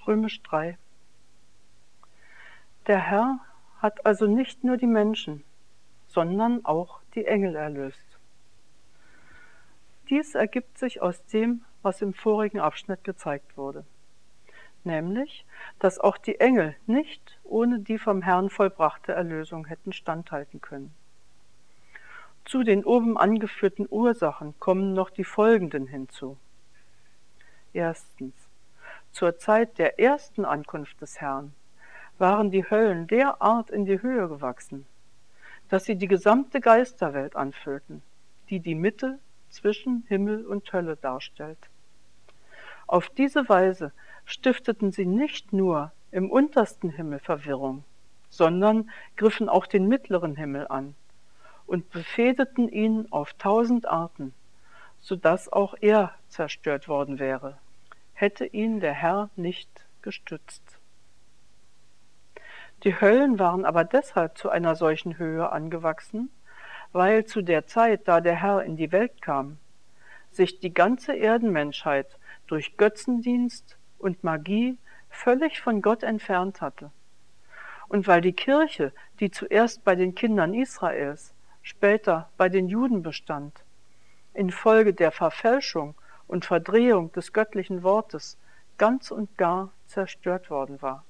Römisch 3. Der Herr hat also nicht nur die Menschen, sondern auch die Engel erlöst. Dies ergibt sich aus dem, was im vorigen Abschnitt gezeigt wurde, nämlich, dass auch die Engel nicht ohne die vom Herrn vollbrachte Erlösung hätten standhalten können. Zu den oben angeführten Ursachen kommen noch die folgenden hinzu. Erstens: Zur Zeit der ersten Ankunft des Herrn waren die Höllen derart in die Höhe gewachsen, dass sie die gesamte Geisterwelt anfüllten, die die Mitte zwischen Himmel und Hölle darstellt. Auf diese Weise stifteten sie nicht nur im untersten Himmel Verwirrung, sondern griffen auch den mittleren Himmel an und befehdeten ihn auf 1000 Arten, so dass auch er zerstört worden wäre, hätte ihn der Herr nicht gestützt. Die Höllen waren aber deshalb zu einer solchen Höhe angewachsen, weil zu der Zeit, da der Herr in die Welt kam, sich die ganze Erdenmenschheit durch Götzendienst und Magie völlig von Gott entfernt hatte. Und weil die Kirche, die zuerst bei den Kindern Israels, später bei den Juden bestand, infolge der Verfälschung und Verdrehung des göttlichen Wortes ganz und gar zerstört worden war.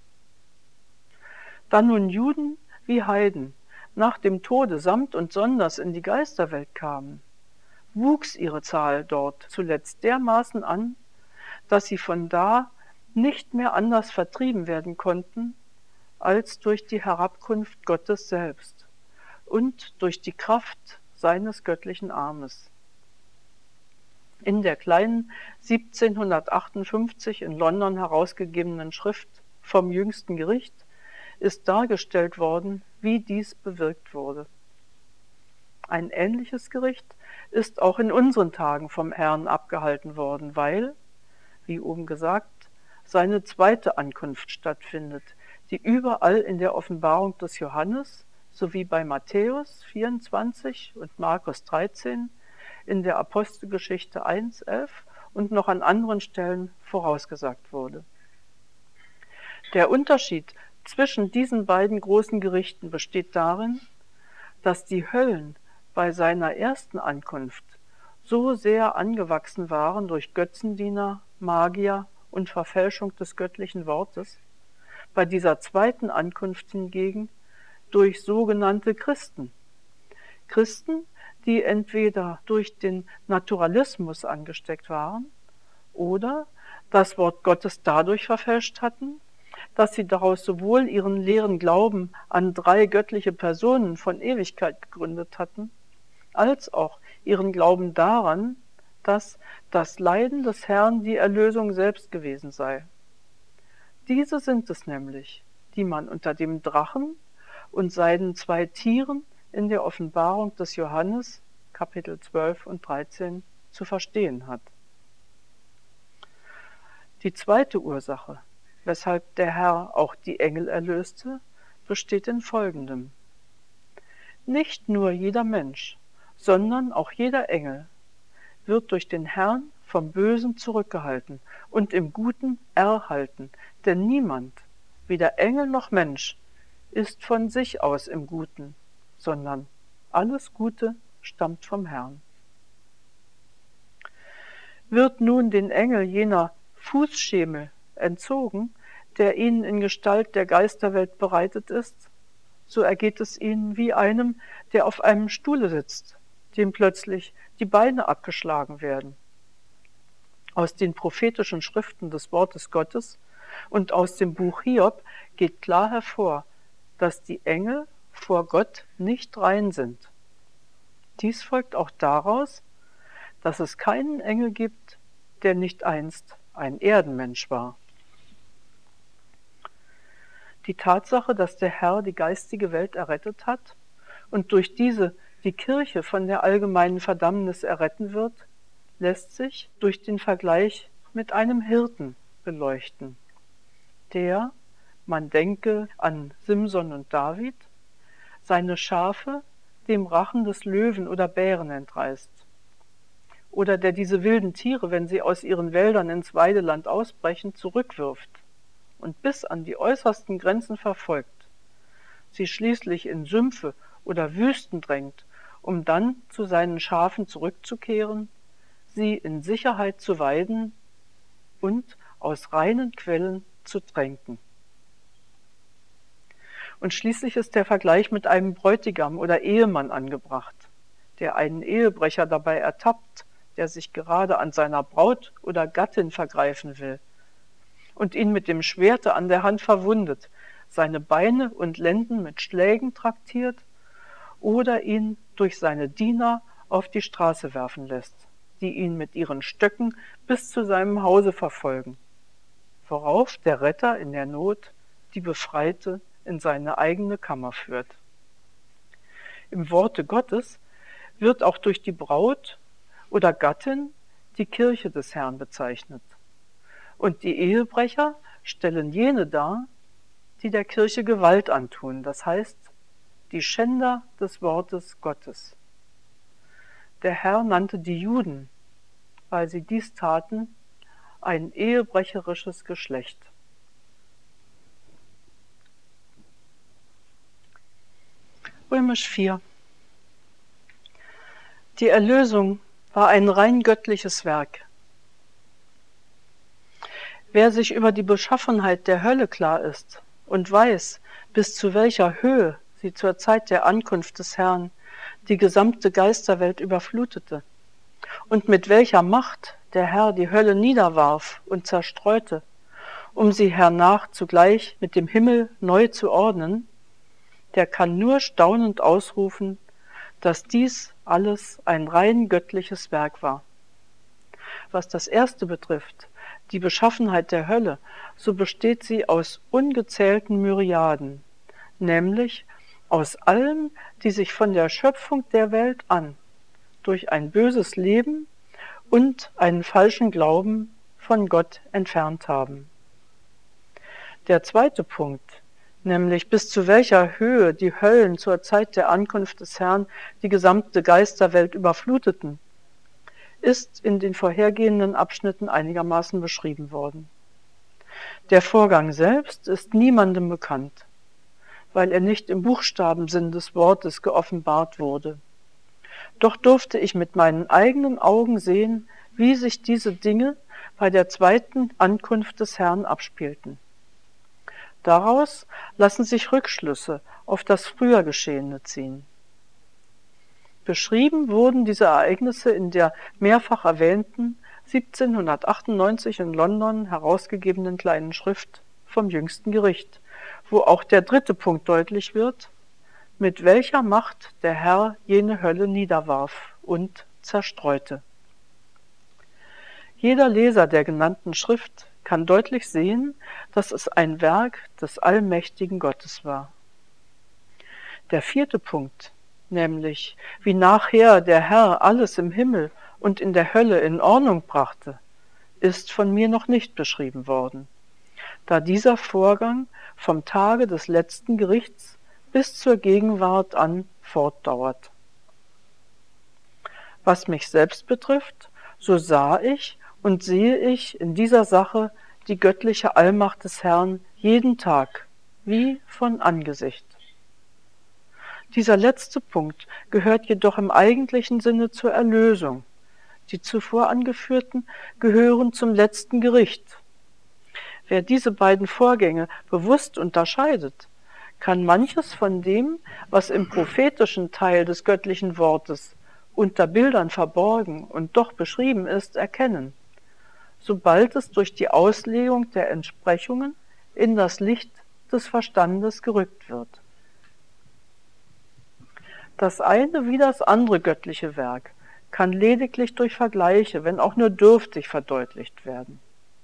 Da nun Juden wie Heiden nach dem Tode samt und sonders in die Geisterwelt kamen, wuchs ihre Zahl dort zuletzt dermaßen an, dass sie von da nicht mehr anders vertrieben werden konnten, als durch die Herabkunft Gottes selbst und durch die Kraft seines göttlichen Armes. In der kleinen 1758 in London herausgegebenen Schrift vom jüngsten Gericht ist dargestellt worden, wie dies bewirkt wurde. Ein ähnliches Gericht ist auch in unseren Tagen vom Herrn abgehalten worden, weil, wie oben gesagt, seine zweite Ankunft stattfindet, die überall in der Offenbarung des Johannes sowie bei Matthäus 24 und Markus 13, in der Apostelgeschichte 1,11 und noch an anderen Stellen vorausgesagt wurde. Der Unterschied zwischen diesen beiden großen Gerichten besteht darin, dass die Höllen bei seiner ersten Ankunft so sehr angewachsen waren durch Götzendiener, Magier und Verfälschung des göttlichen Wortes, bei dieser zweiten Ankunft hingegen durch sogenannte Christen. Christen, die entweder durch den Naturalismus angesteckt waren oder das Wort Gottes dadurch verfälscht hatten, dass sie daraus sowohl ihren leeren Glauben an 3 göttliche Personen von Ewigkeit gegründet hatten, als auch ihren Glauben daran, dass das Leiden des Herrn die Erlösung selbst gewesen sei. Diese sind es nämlich, die man unter dem Drachen und seinen 2 Tieren in der Offenbarung des Johannes, Kapitel 12 und 13, zu verstehen hat. Die zweite Ursache, weshalb der Herr auch die Engel erlöste, besteht in Folgendem. Nicht nur jeder Mensch, sondern auch jeder Engel wird durch den Herrn vom Bösen zurückgehalten und im Guten erhalten, denn niemand, weder Engel noch Mensch, ist von sich aus im Guten, sondern alles Gute stammt vom Herrn. Wird nun den Engel jener Fußschemel entzogen, der ihnen in Gestalt der Geisterwelt bereitet ist, so ergeht es ihnen wie einem, der auf einem Stuhle sitzt, dem plötzlich die Beine abgeschlagen werden. Aus den prophetischen Schriften des Wortes Gottes und aus dem Buch Hiob geht klar hervor, dass die Engel vor Gott nicht rein sind. Dies folgt auch daraus, dass es keinen Engel gibt, der nicht einst ein Erdenmensch war. Die Tatsache, dass der Herr die geistige Welt errettet hat und durch diese die Kirche von der allgemeinen Verdammnis erretten wird, lässt sich durch den Vergleich mit einem Hirten beleuchten, der, man denke an Simson und David, seine Schafe dem Rachen des Löwen oder Bären entreißt, oder der diese wilden Tiere, wenn sie aus ihren Wäldern ins Weideland ausbrechen, zurückwirft, und bis an die äußersten Grenzen verfolgt, sie schließlich in Sümpfe oder Wüsten drängt, um dann zu seinen Schafen zurückzukehren, sie in Sicherheit zu weiden und aus reinen Quellen zu tränken. Und schließlich ist der Vergleich mit einem Bräutigam oder Ehemann angebracht, der einen Ehebrecher dabei ertappt, der sich gerade an seiner Braut oder Gattin vergreifen will, und ihn mit dem Schwerte an der Hand verwundet, seine Beine und Lenden mit Schlägen traktiert oder ihn durch seine Diener auf die Straße werfen lässt, die ihn mit ihren Stöcken bis zu seinem Hause verfolgen, worauf der Retter in der Not die Befreite in seine eigene Kammer führt. Im Worte Gottes wird auch durch die Braut oder Gattin die Kirche des Herrn bezeichnet. Und die Ehebrecher stellen jene dar, die der Kirche Gewalt antun, das heißt, die Schänder des Wortes Gottes. Der Herr nannte die Juden, weil sie dies taten, ein ehebrecherisches Geschlecht. Römisch 4. Die Erlösung war ein rein göttliches Werk. Wer sich über die Beschaffenheit der Hölle klar ist und weiß, bis zu welcher Höhe sie zur Zeit der Ankunft des Herrn die gesamte Geisterwelt überflutete und mit welcher Macht der Herr die Hölle niederwarf und zerstreute, um sie hernach zugleich mit dem Himmel neu zu ordnen, der kann nur staunend ausrufen, dass dies alles ein rein göttliches Werk war. Was das erste betrifft, die Beschaffenheit der Hölle, so besteht sie aus ungezählten Myriaden, nämlich aus allen, die sich von der Schöpfung der Welt an durch ein böses Leben und einen falschen Glauben von Gott entfernt haben. Der zweite Punkt, nämlich bis zu welcher Höhe die Höllen zur Zeit der Ankunft des Herrn die gesamte Geisterwelt überfluteten, ist in den vorhergehenden Abschnitten einigermaßen beschrieben worden. Der Vorgang selbst ist niemandem bekannt, weil er nicht im Buchstabensinn des Wortes geoffenbart wurde. Doch durfte ich mit meinen eigenen Augen sehen, wie sich diese Dinge bei der zweiten Ankunft des Herrn abspielten. Daraus lassen sich Rückschlüsse auf das früher Geschehene ziehen. Beschrieben wurden diese Ereignisse in der mehrfach erwähnten 1798 in London herausgegebenen kleinen Schrift vom jüngsten Gericht, wo auch der dritte Punkt deutlich wird, mit welcher Macht der Herr jene Hölle niederwarf und zerstreute. Jeder Leser der genannten Schrift kann deutlich sehen, dass es ein Werk des allmächtigen Gottes war. Der vierte Punkt, nämlich wie nachher der Herr alles im Himmel und in der Hölle in Ordnung brachte, ist von mir noch nicht beschrieben worden, da dieser Vorgang vom Tage des letzten Gerichts bis zur Gegenwart an fortdauert. Was mich selbst betrifft, so sah ich und sehe ich in dieser Sache die göttliche Allmacht des Herrn jeden Tag, wie von Angesicht. Dieser letzte Punkt gehört jedoch im eigentlichen Sinne zur Erlösung. Die zuvor angeführten gehören zum letzten Gericht. Wer diese beiden Vorgänge bewusst unterscheidet, kann manches von dem, was im prophetischen Teil des göttlichen Wortes unter Bildern verborgen und doch beschrieben ist, erkennen, sobald es durch die Auslegung der Entsprechungen in das Licht des Verstandes gerückt wird. Das eine wie das andere göttliche Werk kann lediglich durch Vergleiche, wenn auch nur dürftig, verdeutlicht werden.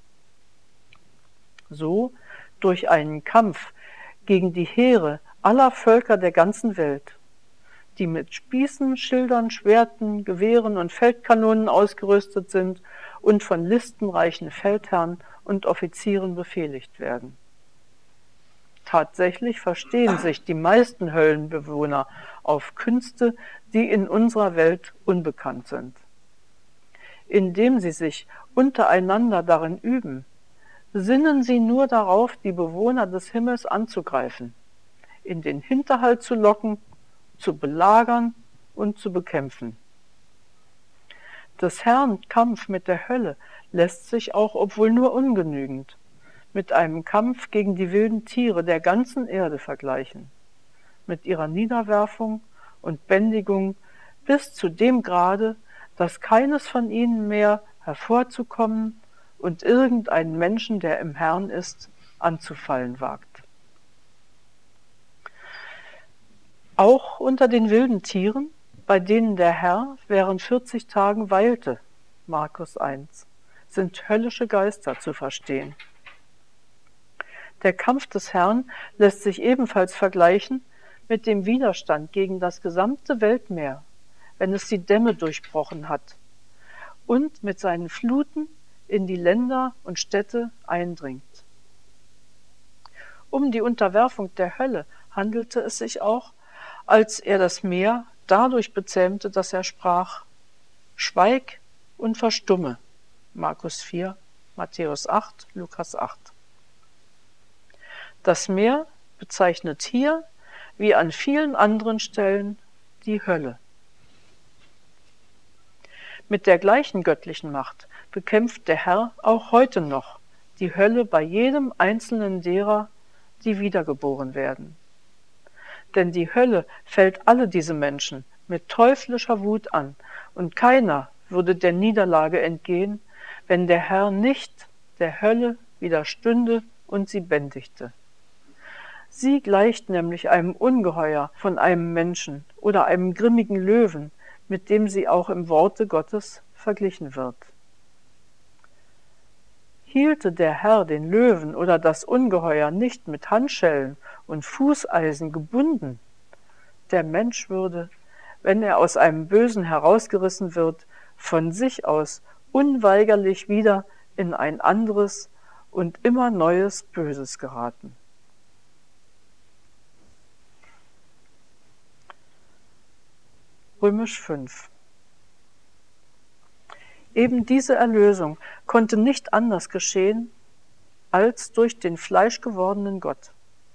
So durch einen Kampf gegen die Heere aller Völker der ganzen Welt, die mit Spießen, Schildern, Schwerten, Gewehren und Feldkanonen ausgerüstet sind und von listenreichen Feldherren und Offizieren befehligt werden. Tatsächlich verstehen sich die meisten Höllenbewohner auf Künste, die in unserer Welt unbekannt sind. Indem sie sich untereinander darin üben, sinnen sie nur darauf, die Bewohner des Himmels anzugreifen, in den Hinterhalt zu locken, zu belagern und zu bekämpfen. Des Herrn Kampf mit der Hölle lässt sich auch, obwohl nur ungenügend, mit einem Kampf gegen die wilden Tiere der ganzen Erde vergleichen, mit ihrer Niederwerfung und Bändigung bis zu dem Grade, dass keines von ihnen mehr hervorzukommen und irgendeinen Menschen, der im Herrn ist, anzufallen wagt. Auch unter den wilden Tieren, bei denen der Herr während 40 Tagen weilte, Markus 1, sind höllische Geister zu verstehen. Der Kampf des Herrn lässt sich ebenfalls vergleichen mit dem Widerstand gegen das gesamte Weltmeer, wenn es die Dämme durchbrochen hat und mit seinen Fluten in die Länder und Städte eindringt. Um die Unterwerfung der Hölle handelte es sich auch, als er das Meer dadurch bezähmte, dass er sprach: Schweig und verstumme. Markus 4, Matthäus 8, Lukas 8. Das Meer bezeichnet hier, wie an vielen anderen Stellen, die Hölle. Mit der gleichen göttlichen Macht bekämpft der Herr auch heute noch die Hölle bei jedem einzelnen derer, die wiedergeboren werden. Denn die Hölle fällt alle diese Menschen mit teuflischer Wut an, und keiner würde der Niederlage entgehen, wenn der Herr nicht der Hölle widerstünde und sie bändigte. Sie gleicht nämlich einem Ungeheuer von einem Menschen oder einem grimmigen Löwen, mit dem sie auch im Worte Gottes verglichen wird. Hielte der Herr den Löwen oder das Ungeheuer nicht mit Handschellen und Fußeisen gebunden, der Mensch würde, wenn er aus einem Bösen herausgerissen wird, von sich aus unweigerlich wieder in ein anderes und immer neues Böses geraten. Römisch 5. Eben diese Erlösung konnte nicht anders geschehen als durch den fleischgewordenen Gott.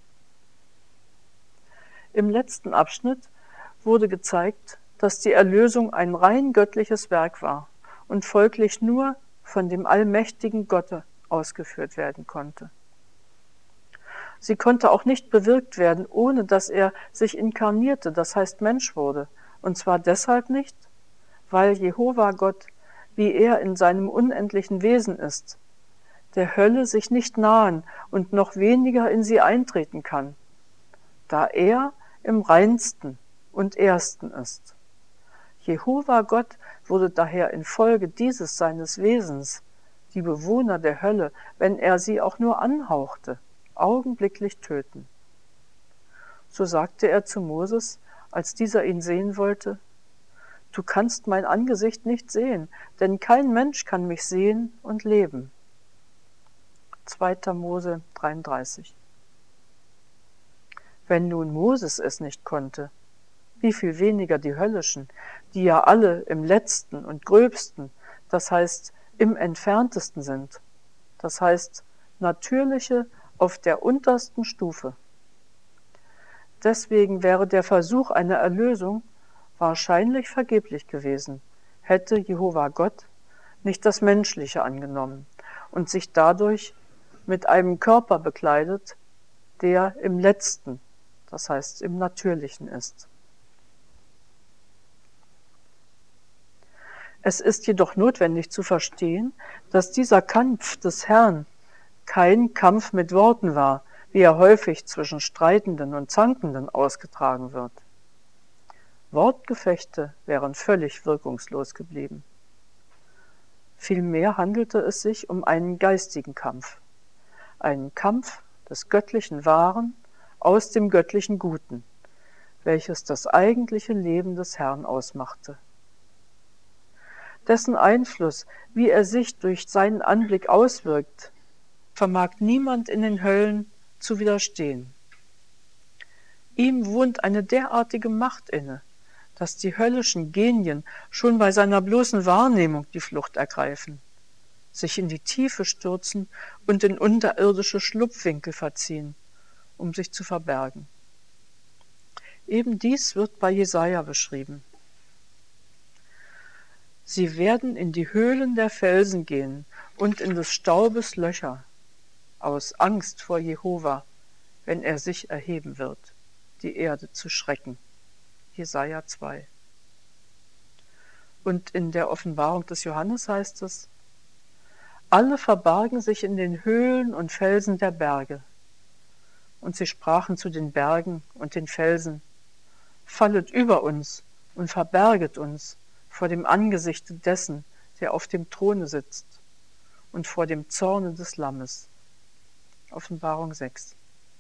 Im letzten Abschnitt wurde gezeigt, dass die Erlösung ein rein göttliches Werk war und folglich nur von dem allmächtigen Gott ausgeführt werden konnte. Sie konnte auch nicht bewirkt werden, ohne dass er sich inkarnierte, das heißt Mensch wurde, und zwar deshalb nicht, weil Jehova Gott, wie er in seinem unendlichen Wesen ist, der Hölle sich nicht nahen und noch weniger in sie eintreten kann, da er im reinsten und ersten ist. Jehova Gott würde daher infolge dieses seines Wesens die Bewohner der Hölle, wenn er sie auch nur anhauchte, augenblicklich töten. So sagte er zu Moses, als dieser ihn sehen wollte: Du kannst mein Angesicht nicht sehen, denn kein Mensch kann mich sehen und leben. 2. Mose 33. Wenn nun Moses es nicht konnte, wie viel weniger die Höllischen, die ja alle im letzten und gröbsten, das heißt im entferntesten sind, das heißt natürliche auf der untersten Stufe. Deswegen wäre der Versuch einer Erlösung wahrscheinlich vergeblich gewesen, hätte Jehova Gott nicht das Menschliche angenommen und sich dadurch mit einem Körper bekleidet, der im Letzten, das heißt im Natürlichen ist. Es ist jedoch notwendig zu verstehen, dass dieser Kampf des Herrn kein Kampf mit Worten war, wie er häufig zwischen Streitenden und Zankenden ausgetragen wird. Wortgefechte wären völlig wirkungslos geblieben. Vielmehr handelte es sich um einen geistigen Kampf, einen Kampf des göttlichen Wahren aus dem göttlichen Guten, welches das eigentliche Leben des Herrn ausmachte. Dessen Einfluss, wie er sich durch seinen Anblick auswirkt, vermag niemand in den Höllen zu widerstehen. Ihm wohnt eine derartige Macht inne, dass die höllischen Genien schon bei seiner bloßen Wahrnehmung die Flucht ergreifen. sich in die Tiefe stürzen und in unterirdische Schlupfwinkel verziehen, um sich zu verbergen. Eben dies wird bei Jesaja beschrieben. Sie werden in die Höhlen der Felsen gehen und in des Staubes Löcher, aus Angst vor Jehova, wenn er sich erheben wird, die Erde zu schrecken. Jesaja 2. Und in der Offenbarung des Johannes heißt es: Alle verbargen sich in den Höhlen und Felsen der Berge. Und sie sprachen zu den Bergen und den Felsen: Fallet über uns und verberget uns vor dem Angesichte dessen, der auf dem Throne sitzt, und vor dem Zorne des Lammes. Offenbarung 6.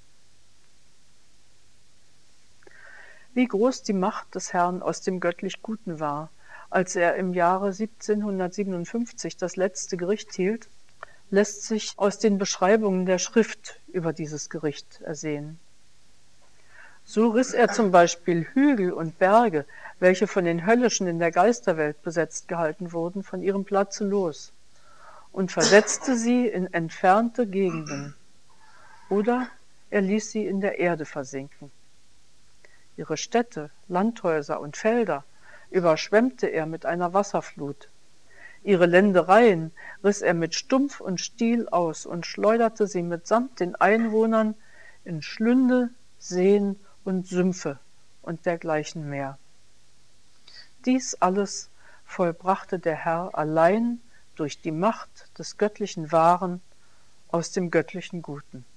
Wie groß die Macht des Herrn aus dem göttlich Guten war, als er im Jahre 1757 das letzte Gericht hielt, lässt sich aus den Beschreibungen der Schrift über dieses Gericht ersehen. So riss er zum Beispiel Hügel und Berge, welche von den Höllischen in der Geisterwelt besetzt gehalten wurden, von ihrem Platze los und versetzte sie in entfernte Gegenden, oder er ließ sie in der Erde versinken. Ihre Städte, Landhäuser und Felder überschwemmte er mit einer Wasserflut. Ihre Ländereien riss er mit Stumpf und Stiel aus und schleuderte sie mitsamt den Einwohnern in Schlünde, Seen und Sümpfe und dergleichen mehr. Dies alles vollbrachte der Herr allein durch die Macht des göttlichen Wahren aus dem göttlichen Guten.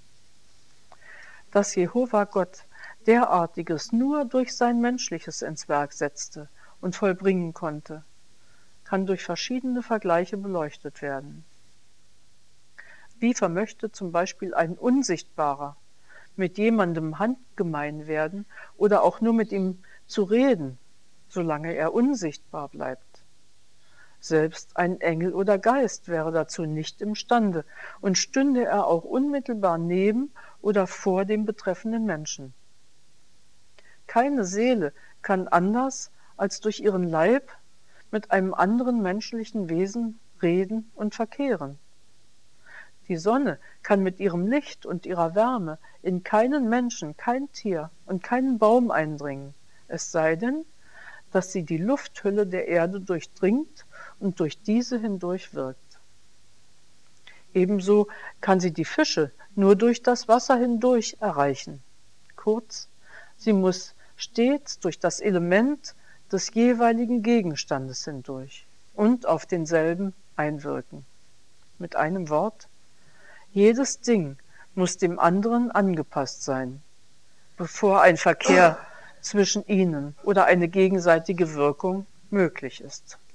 Dass Jehova Gott derartiges nur durch sein Menschliches ins Werk setzte und vollbringen konnte, kann durch verschiedene Vergleiche beleuchtet werden. Wie vermöchte zum Beispiel ein Unsichtbarer mit jemandem handgemein werden oder auch nur mit ihm zu reden, solange er unsichtbar bleibt? Selbst ein Engel oder Geist wäre dazu nicht imstande und stünde er auch unmittelbar neben oder vor dem betreffenden Menschen. Keine Seele kann anders als durch ihren Leib mit einem anderen menschlichen Wesen reden und verkehren. Die Sonne kann mit ihrem Licht und ihrer Wärme in keinen Menschen, kein Tier und keinen Baum eindringen, es sei denn, dass sie die Lufthülle der Erde durchdringt und durch diese hindurch wirkt. Ebenso kann sie die Fische nur durch das Wasser hindurch erreichen. Kurz, sie muss stets durch das Element des jeweiligen Gegenstandes hindurch und auf denselben einwirken. Mit einem Wort: Jedes Ding muss dem anderen angepasst sein, bevor ein Verkehr zwischen ihnen oder eine gegenseitige Wirkung möglich ist.